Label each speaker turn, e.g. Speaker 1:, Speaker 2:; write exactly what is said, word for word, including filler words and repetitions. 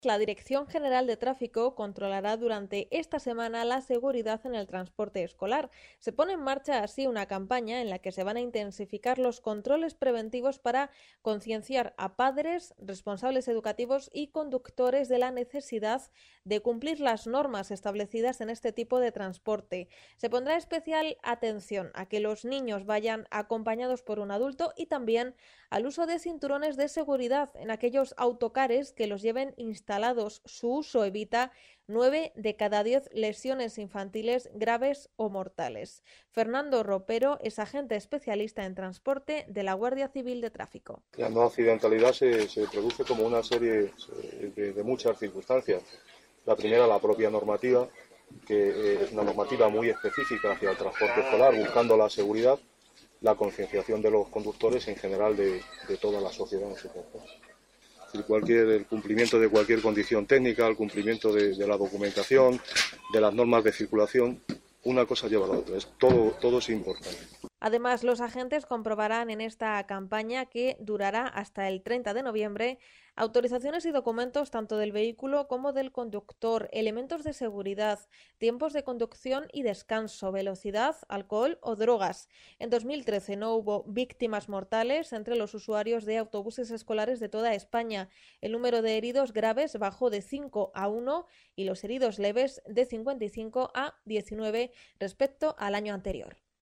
Speaker 1: La Dirección General de Tráfico controlará durante esta semana la seguridad en el transporte escolar. Se pone en marcha así una campaña en la que se van a intensificar los controles preventivos para concienciar a padres, responsables educativos y conductores de la necesidad de cumplir las normas establecidas en este tipo de transporte. Se pondrá especial atención a que los niños vayan acompañados por un adulto y también al uso de cinturones de seguridad en aquellos autocares que los lleven instalados. Su uso evita nueve de cada diez lesiones infantiles graves o mortales. Fernando Ropero es agente especialista en transporte de la Guardia Civil de Tráfico.
Speaker 2: La no accidentalidad se, se produce como una serie de, de muchas circunstancias. La primera, la propia normativa, que es una normativa muy específica hacia el transporte escolar, buscando la seguridad, la concienciación de los conductores en general de, de toda la sociedad en su conjunto. Cualquier, el cumplimiento de cualquier condición técnica, el cumplimiento de, de la documentación, de las normas de circulación, una cosa lleva a la otra, es todo, todo es importante.
Speaker 1: Además, los agentes comprobarán en esta campaña, que durará hasta el treinta de noviembre, autorizaciones y documentos tanto del vehículo como del conductor, elementos de seguridad, tiempos de conducción y descanso, velocidad, alcohol o drogas. En dos mil trece no hubo víctimas mortales entre los usuarios de autobuses escolares de toda España. El número de heridos graves bajó de cinco a uno y los heridos leves de cincuenta y cinco a diecinueve respecto al año anterior.